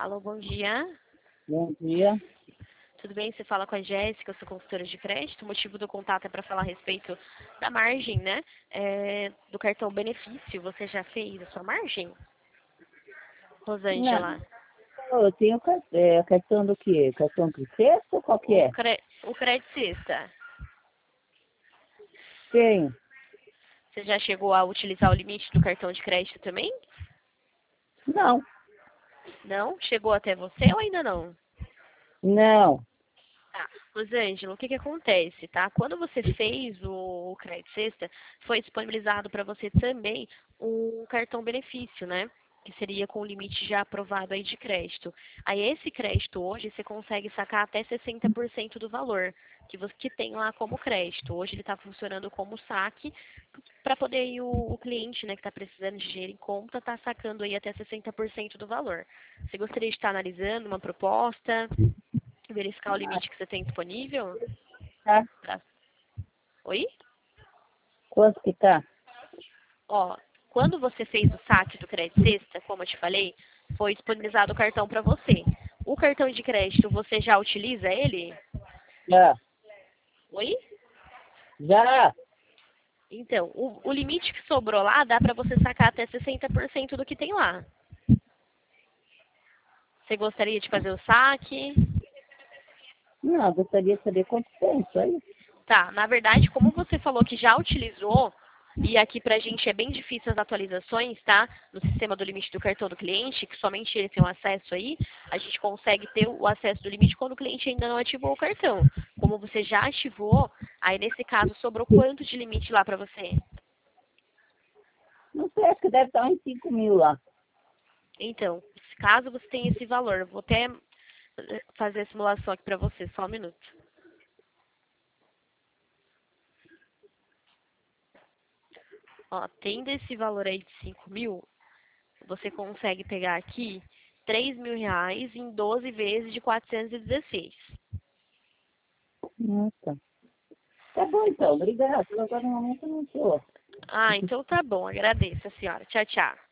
Alô, bom dia. Bom dia. Tudo bem? Você fala com a Jéssica, eu sou consultora de crédito. O motivo do contato é para falar a respeito da margem, né? Do cartão benefício. Você já fez a sua margem, Não, Rosângela? eu tenho cartão do quê? Cartão Princesa ou qual que é? O crédito sexta. Tenho. Você já chegou a utilizar o limite do cartão de crédito também? Não, Não? Chegou até você ou ainda não? não. Tá. Rosângela, o que que acontece, tá? Quando você fez o crédito sexta, foi disponibilizado para você também um cartão benefício, né? Que seria com o limite já aprovado aí de crédito. Aí esse crédito hoje você consegue sacar até 60% do valor que você que tem lá como crédito. Hoje ele está funcionando como saque para poder aí o cliente, né, que está precisando de dinheiro em conta, tá sacando aí até 60% do valor. Você gostaria de estar analisando uma proposta? Verificar o Ah, limite que você tem disponível? tá. Pra... Oi? Quanto que tá? Ó, quando você fez o saque do crédito sexta, como eu te falei, foi disponibilizado o cartão para você. O cartão de crédito, você já utiliza ele? Já. Oi? Já. Então, o limite que sobrou lá dá para você sacar até 60% do que tem lá. Você gostaria de fazer o saque? Não, eu gostaria de saber quanto tem isso aí. Tá, na verdade, como você falou que já utilizou, e aqui pra gente é bem difícil as atualizações, tá? No sistema do limite do cartão do cliente, que somente ele tem o acesso aí, a gente consegue ter o acesso do limite quando o cliente ainda não ativou o cartão. Como você já ativou, aí nesse caso sobrou quanto de limite lá pra você? Não sei, acho que deve estar uns 5 mil lá. Então, caso você tenha esse valor, eu vou até fazer a simulação aqui pra você, só um minuto. Ó, tendo esse valor aí de 5 mil, você consegue pegar aqui R$ 3.000 em 12 vezes de 416. Tá. Tá bom então, obrigado. Agora no momento eu não estou. Ah, então tá bom. Agradeço a senhora. Tchau, tchau.